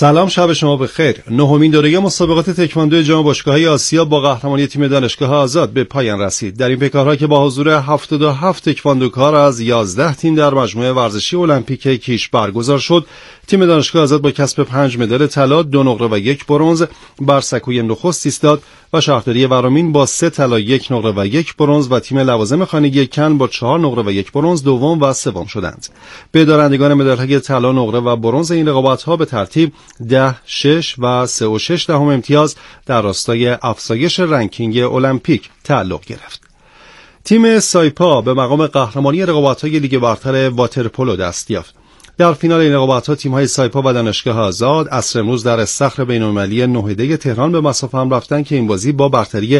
سلام، شب شما بخیر. نهمین دوره مسابقات تکواندو جام باشگاه‌های آسیا با قهرمانی تیم دانشگاه آزاد به پایان رسید. در این پیکارها که با حضور 77 تکواندوکار از 11 تیم در مجموعه ورزشی المپیک کیش برگزار شد، تیم دانشگاه آزاد با کسب 5 مدال طلا، 2 نقره و 1 برنز بر سکوی نخست ایستاد و شهرداری ورامین با 3 طلا، 1 نقره و 1 برنز و تیم لوازم خانگی کن با 4 نقره و 1 برنز دوم و سوم شدند. به دارندگان مدال‌های طلا، نقره و برنز این رقابت‌ها به ترتیب 10، 6 و 3 و 6 دهم امتیاز در راستای افزایش رنکینگ المپیک تعلق گرفت. تیم سایپا به مقام قهرمانی رقابت‌های لیگ برتر واترپولو دست یافت. در فینال این رقابت‌ها تیم‌های سایپا و دانشگاه آزاد عصر امروز در استخر بین‌المللی نهده تهران به مسافه هم رفتند که این بازی با برتری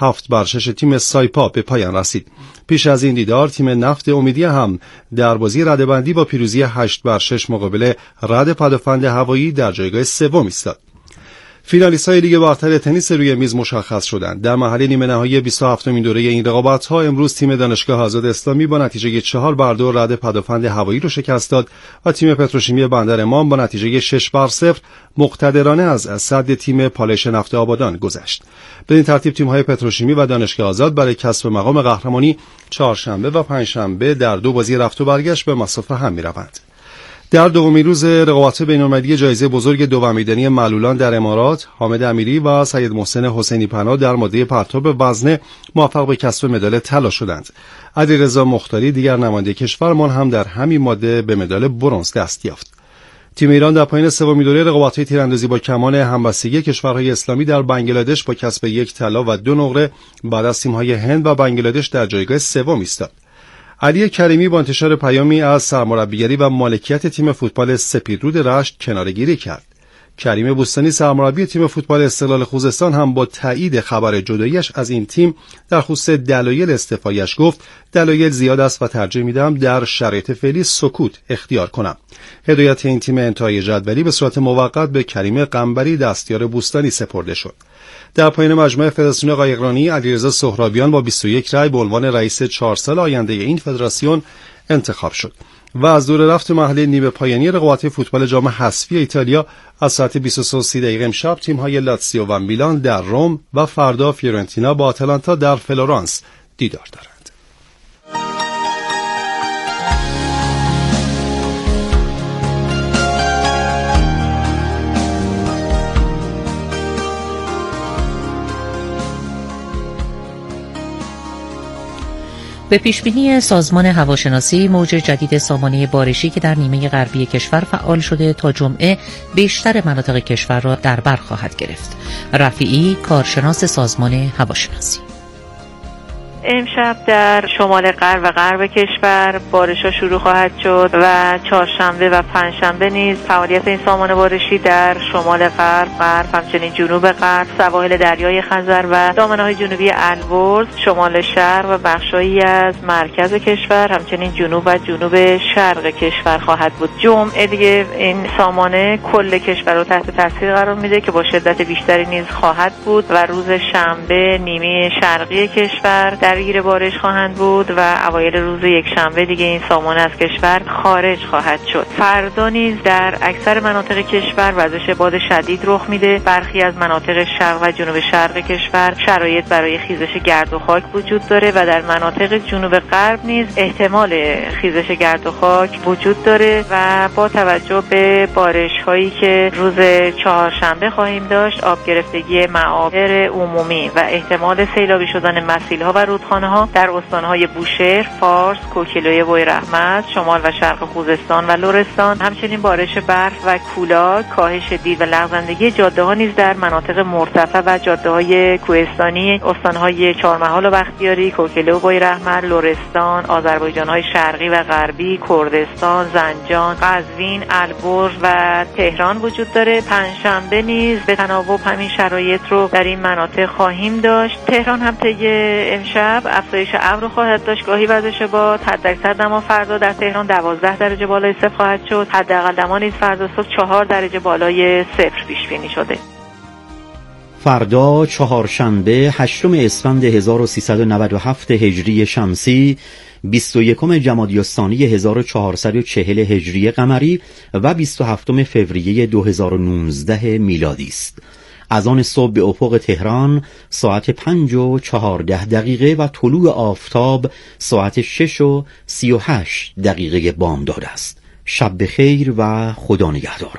7-6 تیم سایپا به پایان رسید. پیش از این دیدار تیم نفت امیدی هم در بازی رده‌بندی با پیروزی 8-6 مقابل رد پدافند هوایی در جایگاه سوم ایستاد. فینالیست‌های لیگ برتر تنیس روی میز مشخص شدند. در مرحله نیمه نهایی 27مین دوره این رقابت‌ها امروز تیم دانشگاه آزاد اسلامی با نتیجه 4-2 رد پدافند هوایی را شکست داد و تیم پتروشیمی بندر امام با نتیجه 6-0 مقتدرانه از صد تیم پالایش نفت آبادان گذشت. به این ترتیب تیم‌های پتروشیمی و دانشگاه آزاد برای کسب مقام قهرمانی چهارشنبه و پنجشنبه در 2 بازی رفت و برگشت به مسافه هم می‌روند. در دومین روز رقابت بین‌المللی جایزه بزرگ دومیدنی معلولان در امارات، حامد امیری و سید محسن حسینی پناه در ماده پرتاب وزنه موفق به کسب مدال طلا شدند. علیرضا مختاری دیگر نماینده کشورمان هم در همین ماده به مدال برنز دست یافت. تیم ایران در پایان سومین دوره رقابت‌های تیراندازی با کمان همبستگی کشورهای اسلامی در بنگلادش با کسب 1 طلا و 2 نقره بعد از تیم‌های هند و بنگلادش در جایگاه سوم ایستاد. علی کریمی با انتشار پیامی از سرمربیگری و مالکیت تیم فوتبال سپیدرود رشت کناره‌گیری کرد. کریم بوستانی سرمربی تیم فوتبال استقلال خوزستان هم با تایید خبر جداییش از این تیم در خصوص دلایل استعفایش گفت دلایل زیاد است و ترجیح میدم در شرایط فعلی سکوت اختیار کنم. هدایت این تیم انتهای جدولی به صورت موقت به کریم قنبری دستیار بوستانی سپرده شد. در پایان مجمع فدراسیون قایقرانی علیرضا سهرابیان با 21 رای به عنوان رئیس 4 سال آینده این فدراسیون انتخاب شد و از دور رفت مرحله نیمه پایانی رقابت فوتبال جام حذفی ایتالیا از ساعت 23:30 امشب تیم‌های لاتزیو و میلان در روم و فردا فیورنتینا با آتالانتا در فلورانس دیدار دارند. به پیشبینی سازمان هواشناسی موج جدید سامانه بارشی که در نیمه غربی کشور فعال شده تا جمعه بیشتر مناطق کشور را در بر خواهد گرفت. رفیعی، کارشناس سازمان هواشناسی: امشب در شمال غرب و غرب کشور بارش‌ها شروع خواهد شد و چهارشنبه و پنجشنبه نیز فعالیت این سامان بارشی در شمال غرب، همچنین جنوب غرب، سواحل دریای خزر و دامنه‌های جنوبی البرز، شمال شرق و بخشایی از مرکز کشور، همچنین جنوب و جنوب شرق کشور خواهد بود. جمعه دیگه این سامانه کل کشور رو تحت تاثیر قرار میده که با شدت بیشتری نیز خواهد بود و روز شنبه نیمه شرقی کشور درگیر بارش خواهند بود و اوایل روز یک شنبه دیگه این سامانه از کشور خارج خواهد شد. فردا نیز در اکثر مناطق کشور وزش باد شدید رخ میده. برخی از مناطق شرق و جنوب شرق کشور شرایط برای خیزش گرد و خاک وجود داره و در مناطق جنوب غرب نیز احتمال خیزش گرد و خاک وجود داره و با توجه به بارش هایی که روز چهارشنبه خواهیم داشت، آب گرفتگی معابر عمومی و احتمال سیلابی شدن مسیل‌ها و رودخانه‌ها در استان‌های بوشهر، فارس، کوکیلویه، بویراحمد، شمال و شرق خوزستان و لرستان، همچنین بارش برف و کولاک، کاهش دید و لغزندگی جاده‌ها نیز در مناطق مرتفع و جاده‌های کوهستانی استان‌های چهارمحال و بختیاری، کوکیلویه و بویراحمد، لرستان، آذربایجان‌های شرقی و غربی، کردستان، زنجان، قزوین، البرز و تهران وجود داره. پنجشنبه نیز به تناوب همین شرایط رو در این مناطق خواهیم داشت. تهران هم طی امشب افزایش ابر خواهد داشت، گاهی وزش باد. حداکثر دما فردا در تهران 12 درجه بالای صفر خواهد شد. حداقل دما نیز فردا صبح 4 درجه بالای صفر پیش بینی شده. فردا چهارشنبه 8 اسفند 1397 هجری شمسی 21 جمادی الثانی 1440 هجری قمری و 27 فوریه 2019 میلادی است. اذان صبح به افق تهران ساعت 5:14 و طلوع آفتاب ساعت 6:38 بامداد است. شب بخیر و خدا نگهدار.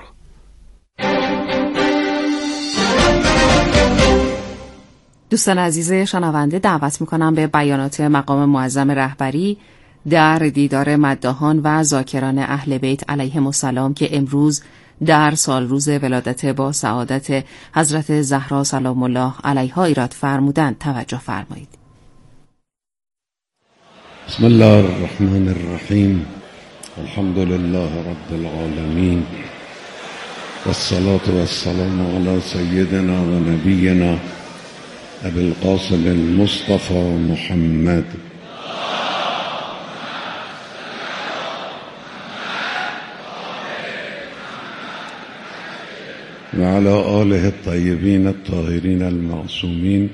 دوستان عزیز شنونده، دعوت میکنم به بیانات مقام معظم رهبری در دیدار مداحان و ذاکران اهل بیت علیهم السلام که امروز در سال روز ولادت با سعادت حضرت زهرا سلام الله علیها ایراد فرمودند توجه فرمایید. بسم الله الرحمن الرحیم. الحمد لله رب العالمین والصلاة والسلام علی سیدنا و نبینا ابی القاسم المصطفى محمد و علی آله الطیبین الطاهرین المعصومین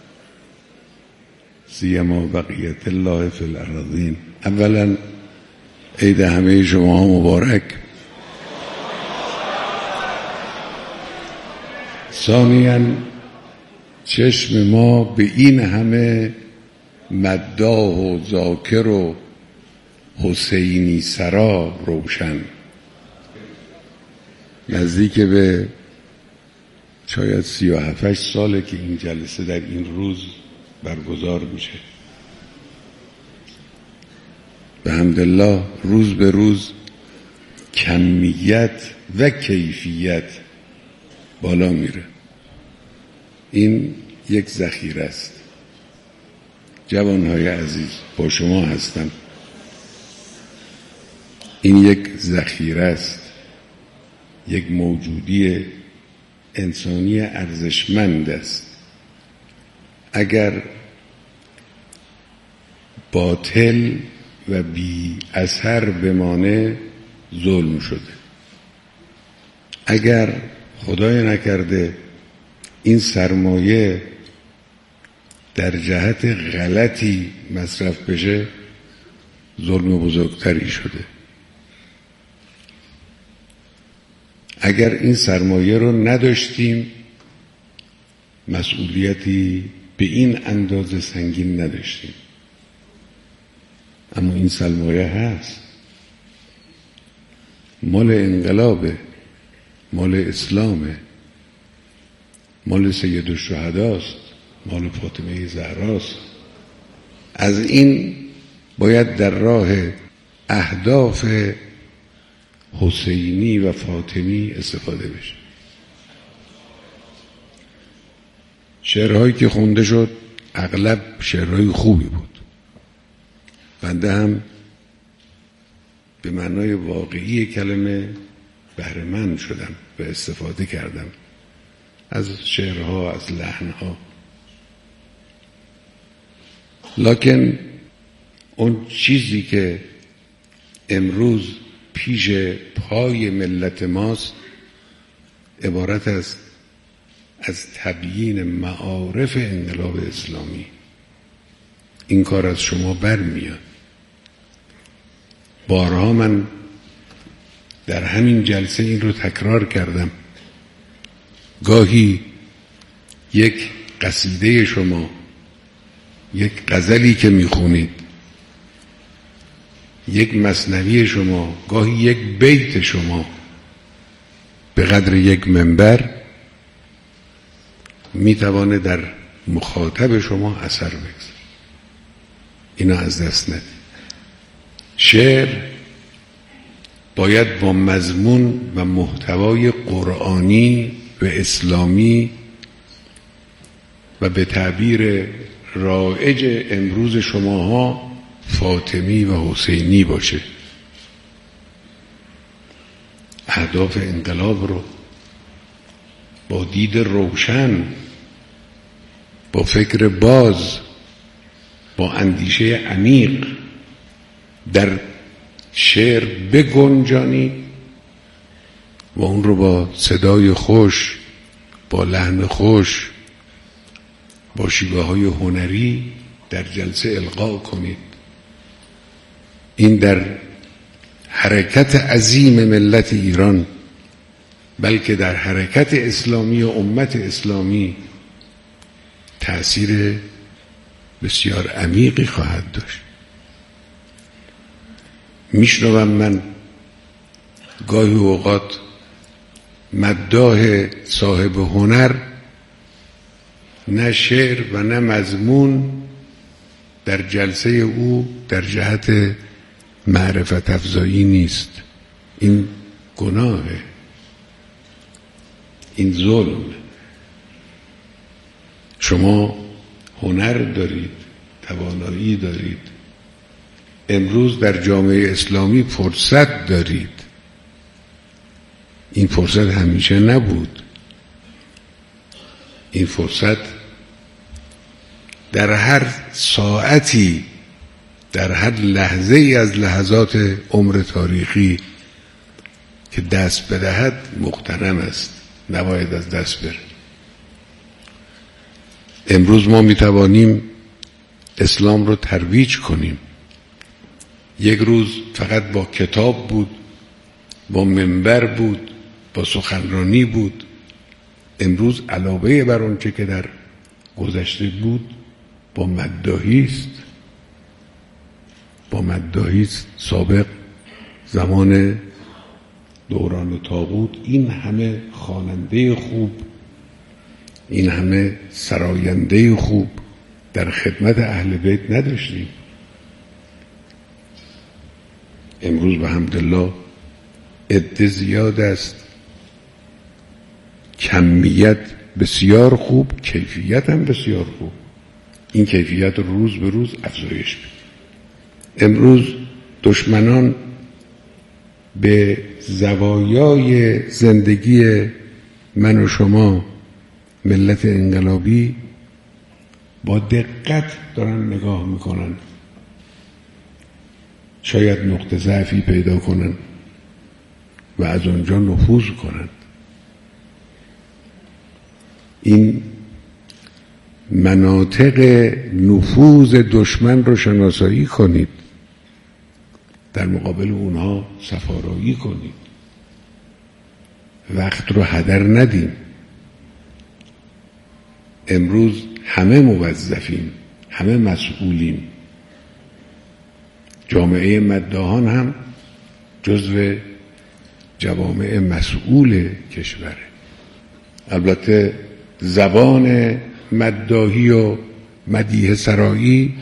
سیما بقیت الله فی الارضین. اولا عید همه شما مبارک. ثانیاً چشم ما به این همه مداح و ذاکر و حسینی سرا روشن. نزدیک به شاید 37 ساله که این جلسه در این روز برگزار میشه. به حمدالله روز به روز کمیت و کیفیت بالا میره. این یک ذخیره است. جوانهای عزیز با شما هستم. این یک ذخیره است، یک موجودی انسانی ارزشمند است. اگر باطل و بی اثر بمانه ظلم شده. اگر خدای نکرده این سرمایه در جهت غلطی مصرف بشه ظلم بزرگتری شده. اگر این سرمایه رو نداشتیم مسئولیتی به این اندازه سنگین نداشتیم. اما این سرمایه هست، مال انقلابه، مال اسلامه، مال سید الشهداست، مال فاطمه زهراست. از این باید در راه اهداف حسینی و فاطمی استفاده بشه. شعرهایی که خونده شد اغلب شعرهای خوبی بود. بنده هم به معنای واقعی کلمه بهره مند شدم و استفاده کردم از شعرها، از لحنها. لکن اون چیزی که امروز پیش پای ملت ماست عبارت است از تبیین معارف انقلاب اسلامی. این کار از شما برمیاد. بارها من در همین جلسه این رو تکرار کردم. گاهی یک قصیده شما، یک غزلی که میخونید، یک مثنوی شما، گاهی یک بیت شما به قدر یک منبر میتوانه در مخاطب شما اثر بگذاره. اینا از دست ندید. شعر باید با مضمون و محتوای قرآنی و اسلامی و به تعبیر رایج امروز شماها فاطمی و حسینی باشه. اهداف انقلاب رو با دید روشن، با فکر باز، با اندیشه عمیق در شعر بگنجانید و اون رو با صدای خوش، با لحن خوش، با شیوه های هنری در جلسه القا کنید. این در حرکت عظیم ملت ایران، بلکه در حرکت اسلامی و امت اسلامی تأثیر بسیار عمیقی خواهد داشت. میشنوم من گاهی اوقات مداح صاحب هنر نه شعر و نه مضمون در جلسه او در جهت معرفت افزایی نیست. این گناهه، این ظلم. شما هنر دارید، توانایی دارید، امروز در جامعه اسلامی فرصت دارید. این فرصت همیشه نبود. این فرصت در هر ساعتی، در هر لحظه ای از لحظات عمر تاریخی که دست بدهد مغتنم است، نباید از دست بره. امروز ما میتوانیم اسلام رو ترویج کنیم. یک روز فقط با کتاب بود، با منبر بود، با سخنرانی بود. امروز علاوه بر اون چه که در گذشته بود با مداحی است. با مداحی است. سابق زمان دوران طاغوت این همه خواننده خوب، این همه سراینده خوب در خدمت اهل بیت نداشتیم. امروز به حمدالله عده زیاد است، کمیت بسیار خوب، کیفیت هم بسیار خوب. این کیفیت روز به روز افزایش بده. امروز دشمنان به زوایای زندگی من و شما ملت انقلابی با دقت دارن نگاه میکنن. شاید نقطه ضعفی پیدا کنن و از آنجا نفوذ کنن. این مناطق نفوذ دشمن رو شناسایی کنید، در مقابل اونها صفارایی کنید، وقت رو هدر ندیم. امروز همه موظفیم، همه مسئولیم. جامعه مداحان هم جزو جوامع مسئول کشوره. البته زبان مداحی و مدیح سرایی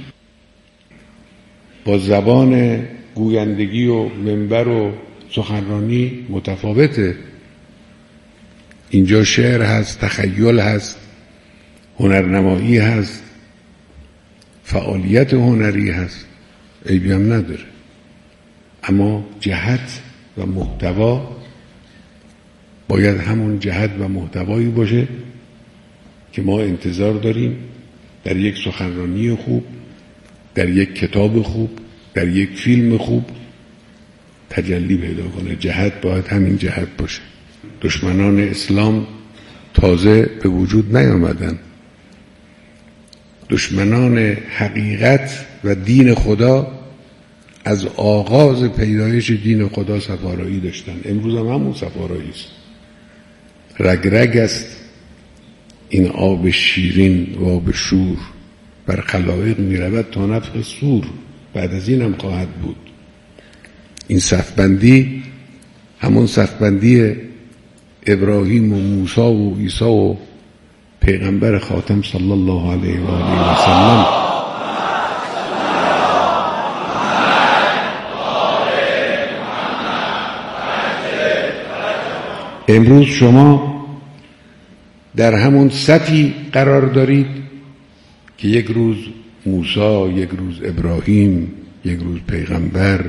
با زبان گویندگی و منبر و سخنرانی متفاوته. اینجا شعر هست، تخیل هست، هنرنمایی هست، فعالیت هنری هست، عیبی هم نداره. اما جهت و محتوا باید همون جهت و محتوایی باشه که ما انتظار داریم در یک سخنرانی خوب، در یک کتاب خوب، در یک فیلم خوب تجلی پیدا کنه. جهت باید همین جهت باشه. دشمنان اسلام تازه به وجود نیامدن. دشمنان حقیقت و دین خدا از آغاز پیدایش دین خدا صفارایی داشتن. امروز هم همون صفارایی است. رگ رگ است این آب شیرین و آب شور، بر خلایق می رود تا نفخ صور. بعد از این هم خواهد بود. این صفبندی همون صفبندی ابراهیم و موسی و عیسی و پیغمبر خاتم صلی الله علیه و آله و سلم. امروز شما در همون سطحی قرار دارید که یک روز موسی، یک روز ابراهیم، یک روز پیغمبر،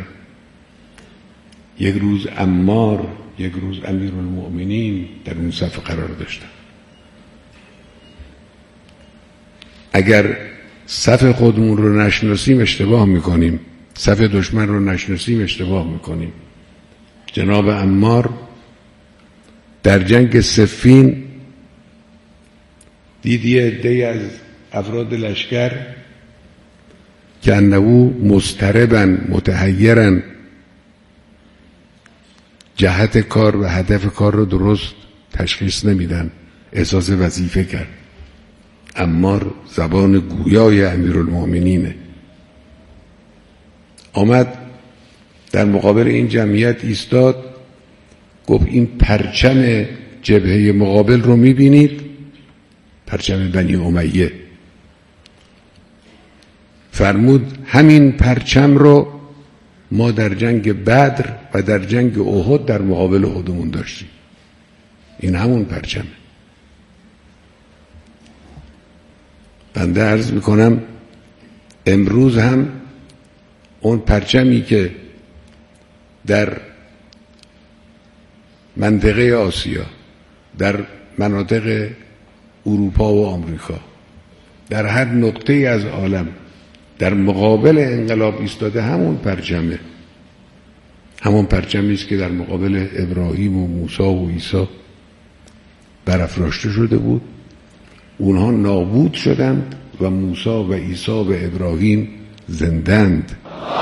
یک روز عمار، یک روز امیرالمؤمنین در اون صف قرار داشتن. اگر صف خودمون رو نشناسیم اشتباه میکنیم، صف دشمن رو نشناسیم اشتباه میکنیم. جناب عمار در جنگ صفین دیدی عده‌ای از افراد لشکر که انهو مضطربا متحیرا، جهت کار و هدف کار رو درست تشخیص نمیدن. احساس وظیفه کرد. عمار زبان گویای امیرالمؤمنینه. آمد در مقابل این جمعیت ایستاد، گفت این پرچم جبهه مقابل رو میبینید؟ پرچم بنی امیه. فرمود همین پرچم رو ما در جنگ بدر و در جنگ احد در مقابل خودمون داشتیم. این همون پرچمه. بنده عرض میکنم امروز هم اون پرچمی که در منطقه آسیا، در مناطق اروپا و آمریکا، در هر نقطه از عالم در مقابل انقلاب ایستاده، همون پرچمه. همون پرچمی است که در مقابل ابراهیم و موسی و عیسی برافراشته شده بود. اونها نابود شدند و موسی و عیسی و ابراهیم زندند.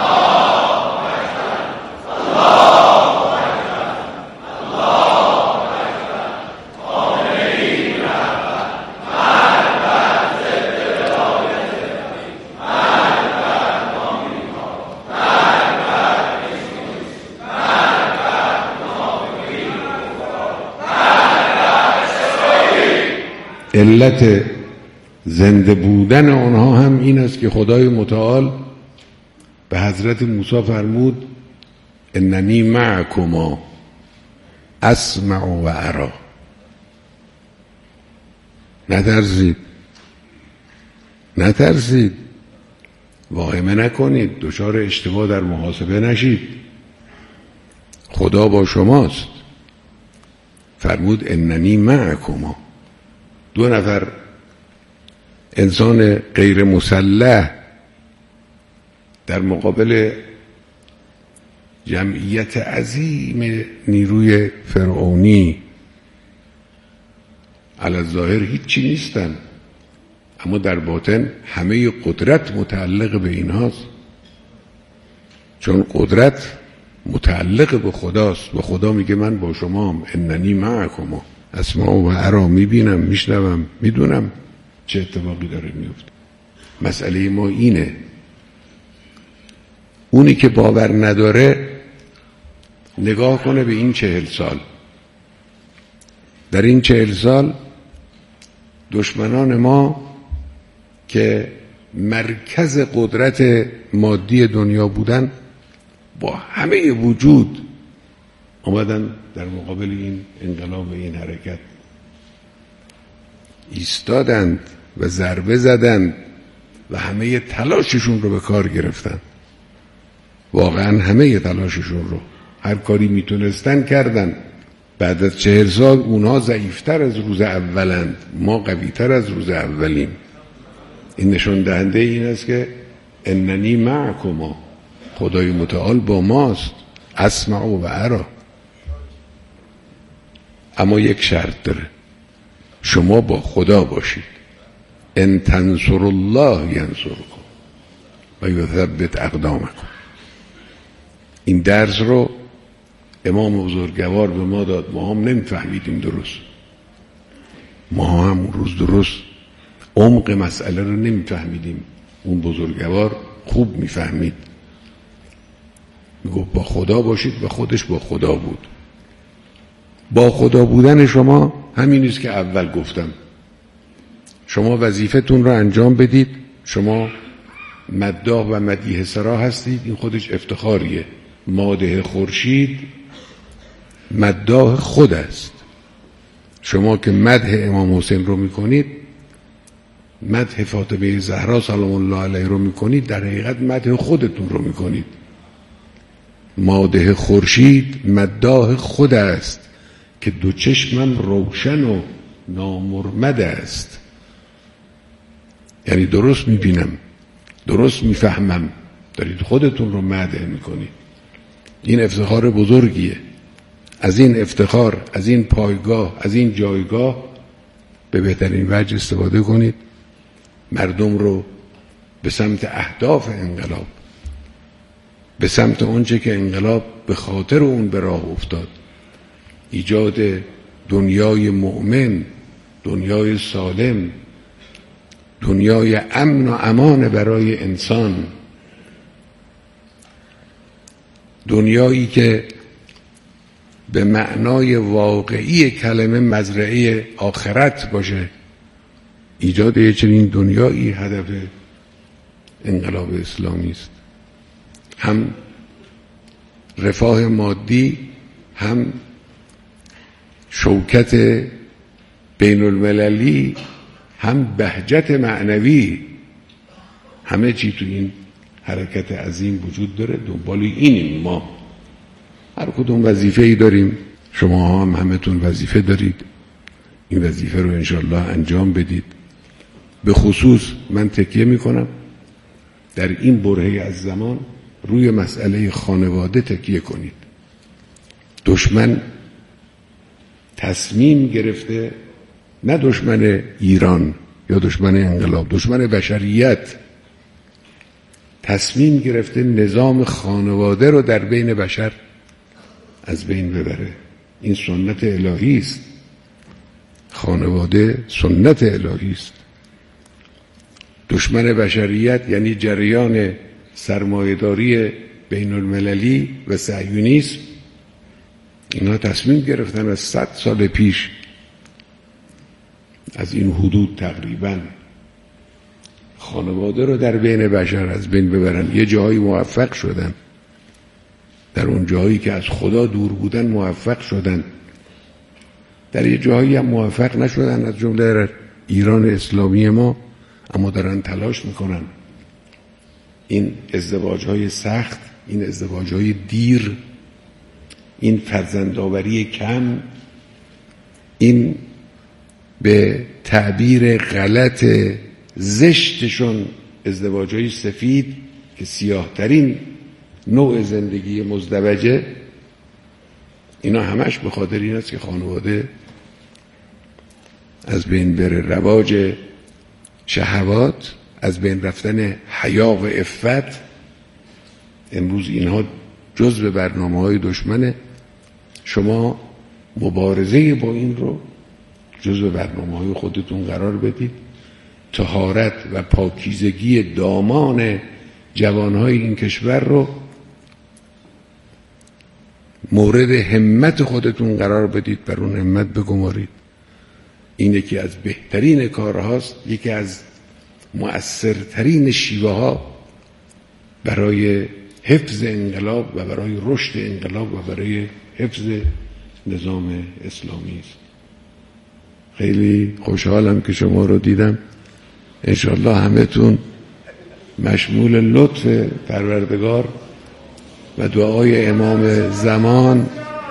علت زنده بودن آنها هم این است که خدای متعال به حضرت موسی فرمود اننی معکما اسمع و ارى. نترسید، واهمه نکنید، دچار اشتباه در محاسبه نشید، خدا با شماست. فرمود اننی معکما. 2 نفر انسان غیر مسلح در مقابل جمعیت عظیم نیروی فرعونی علی الظاهر هیچی نیستن، اما در باطن همه قدرت متعلق به اینهاست، چون قدرت متعلق به خداست و خدا میگه من با شمام، اننی معکما اسمع و ارى، میبینم، میشنوم، میدونم چه اتفاقی داره میفته. مسئله ما اینه، اونی که باور نداره نگاه کنه به این 40 سال. در این 40 سال دشمنان ما که مرکز قدرت مادی دنیا بودن با همه وجود آمدن در مقابل این انقلاب و این حرکت ایستادند و ضربه زدند و همه تلاششون رو به کار گرفتن. واقعا همه تلاششون رو، هر کاری میتونستن کردن. بعد از 40 سال اونها ضعیفتر از روز اولند، ما قویتر از روز اولیم. این نشان دهنده این است که اننی معکما، خدای متعال با ماست، اسمع و ارى. اما یک شرط داره، شما با خدا باشید. ان تنصروا الله ینصرکم و یثبت اقدامکم. این درس رو امام بزرگوار به ما داد، ما هم نمیفهمیدیم درست. ما هم اون روز درست عمق مسئله رو نمیفهمیدیم. اون بزرگوار خوب میفهمید، میگفت با خدا باشید و خودش با خدا بود. با خدا بودن شما همین است که اول گفتم. شما وظیفتون رو انجام بدید. شما مداح و مدیح سرا هستید، این خودش افتخاریه. مادح خورشید مداح خود است. شما که مدح امام حسین رو میکنید، مدح فاطمه زهرا سلام الله علیها رو میکنید، در حقیقت مدح خودتون رو میکنید. مادح خورشید مداح خود است که 2 چشمم روشن و نامرمد است. یعنی درست میبینم، درست میفهمم. دارید خودتون رو مدح میکنید. این افتخار بزرگیه. از این افتخار، از این پایگاه، از این جایگاه به بهترین وجه استفاده کنید. مردم رو به سمت اهداف انقلاب، به سمت اونچه که انقلاب به خاطر اون به راه افتاد، ایجاد دنیای مؤمن، دنیای سالم، دنیای امن و امان برای انسان، دنیایی که به معنای واقعی کلمه مزرعه آخرت باشه. ایجاد چنین دنیایی هدف انقلاب اسلامی است. هم رفاه مادی، هم شوکت بین المللی، هم بهجت معنوی، همه چی تو این حرکت عظیم وجود داره. دنبال اینیم ما. هر کدوم وظیفه‌ای داریم. شما هم همتون وظیفه دارید. این وظیفه رو انشالله انجام بدید. به خصوص من تکیه میکنم در این برهه از زمان روی مسئله خانواده تکیه کنید. دشمن تصمیم گرفته، نه دشمن ایران یا دشمن انقلاب، دشمن بشریت تصمیم گرفته نظام خانواده رو در بین بشر از بین ببره. این سنت الهی است. خانواده سنت الهی است. دشمن بشریت یعنی جریان سرمایه‌داری بین المللی و صهیونیسم. اینا تصمیم گرفتن از 100 سال پیش، از این حدود تقریبا، خانواده رو در بین بشر از بین ببرن. یه جایی موفق شدن، در اون جایی که از خدا دور بودن موفق شدن، در یه جایی هم موفق نشدن، از جمله ایران اسلامی ما، اما دارن تلاش میکنن این ازدواج‌های سخت، این ازدواج‌های دیر، این فرزندآوری کم، این به تعبیر غلط زشتشون ازدواج‌های سفید که سیاه‌ترین نوع زندگی مزدوجه، اینا همش به خاطر این است که خانواده از بین بره. رواج شهوات، از بین رفتن حیا و عفت، امروز اینها جزء برنامه‌های دشمنه. شما مبارزه با این رو جزء برنامه‌های خودتون قرار بدید. طهارت و پاکیزگی دامان جوانهای این کشور رو مورد همت خودتون قرار بدید، بر اون همت بگمارید. این یکی از بهترین کارهاست، یکی از مؤثرترین شیوه ها برای حفظ انقلاب و برای رشد انقلاب و برای حفظ نظام اسلامی است. خیلی خوشحالم که شما رو دیدم. انشالله همتون مشمول لطف پروردگار و دعای امام زمان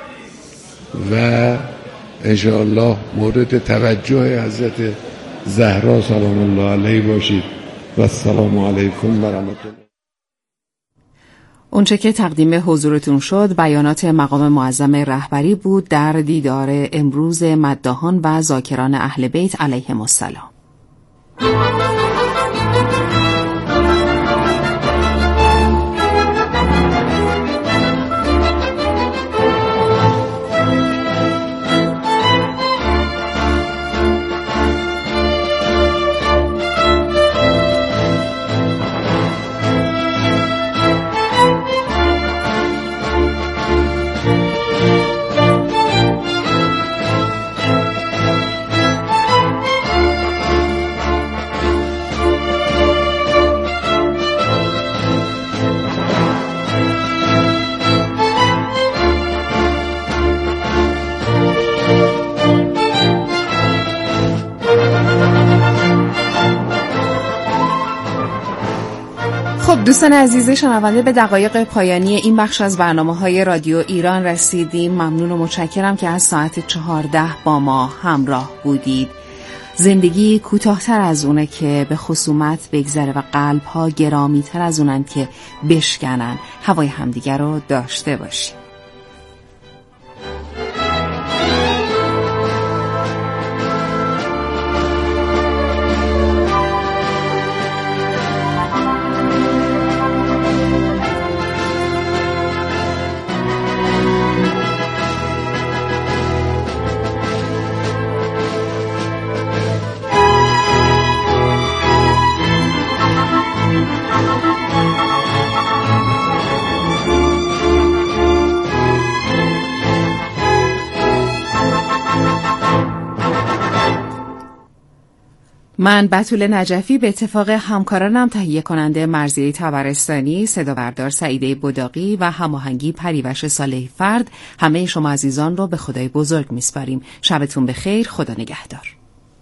و انشاءالله مورد توجه حضرت زهرا سلام الله علیه باشید. و السلام علیکم و رحمت الله. اونچه که تقدیم حضورتون شد بیانات مقام معظم رهبری بود در دیدار امروز مداحان و ذاکران اهل بیت علیهم السلام. دوستان عزیز شنونده، به دقایق پایانی این بخش از برنامه‌های رادیو ایران رسیدیم. ممنون و متشکرم که از ساعت 14 با ما همراه بودید. زندگی کوتاه‌تر از اونه که به خصومت بگذره و قلب‌ها گرامی‌تر از اونن که بشکنن. هوای همدیگر رو داشته باشیم. من بتول نجفی به اتفاق همکارانم تهیه کننده مرضیه طبرستانی، صدابردار سعیده بداقی و هماهنگی پریوش صالح فرد همه شما عزیزان رو به خدای بزرگ میسپاریم. شبتون بخیر، خدا نگهدار.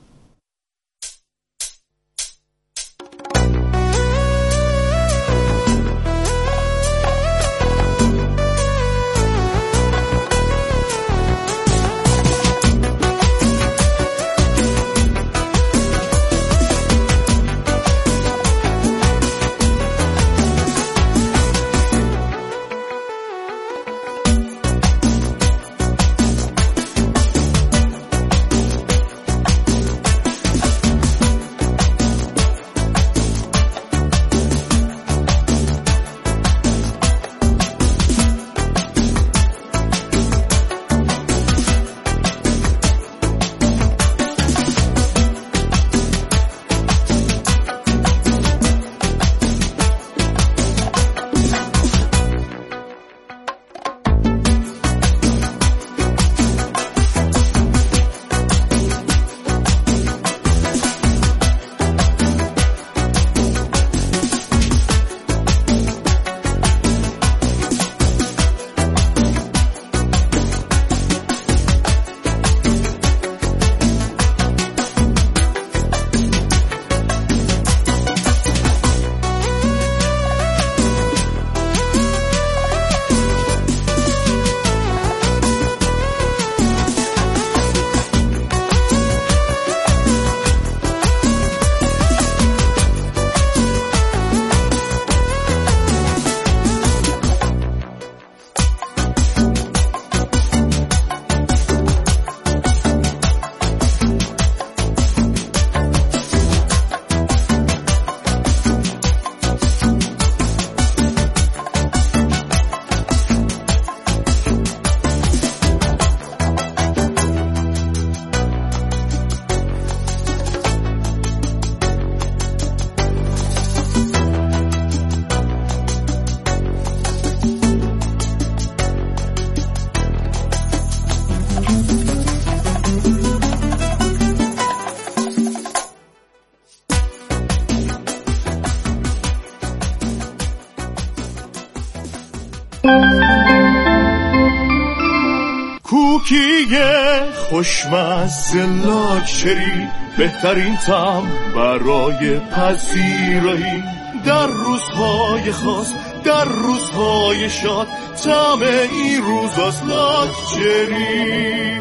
کوکی خوشمزه لاکچری، بهترین طعم برای پذیرایی در روزهای خاص، در روزهای شاد، طعم این روزاست لاکچری.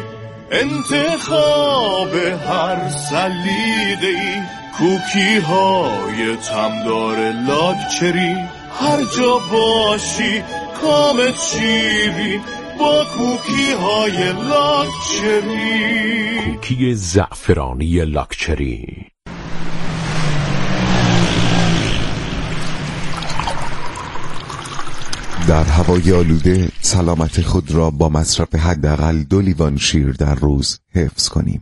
انتخاب هر سلیقه‌ای، کوکی های طعمدار لاکچری. هر جا باشی کامت شیرین با کوکی های لاکچری. کوکی زعفرانی لاکچری. در هوای آلوده سلامت خود را با مصرف حداقل 2 لیوان شیر در روز حفظ کنیم.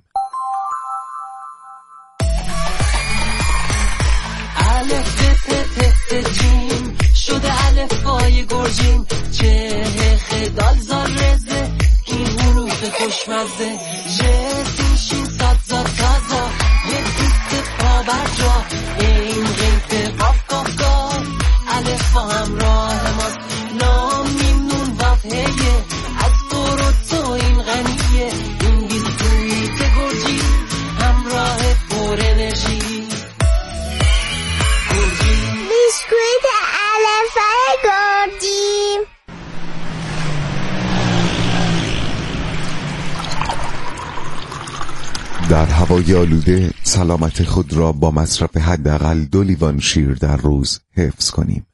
شده الفبای گرجین، چه خدال زار رزه، این حروف خوشمزه، جسین شین ساد زاد تازا، یه دیست پا بر جا، این غیب قاف قاف قاف، الفبا همراه ماست، نام میمنون وفهیه، از تو این غنیه، این بیسکویت گرجی، همراه پر انرژی. بیسکویت الفبای گرجی. در هوای آلوده سلامت خود را با مصرف حداقل 2 لیوان شیر در روز حفظ کنیم.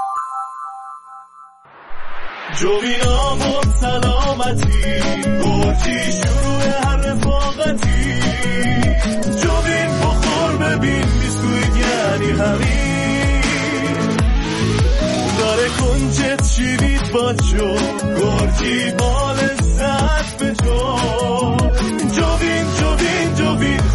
جوینا با سلامتی، گرجی شروع هر رفاقتی. جوین بخور ببین، بیسکویت یعنی همین. داره کنجت شیرید باچو، گرجی بال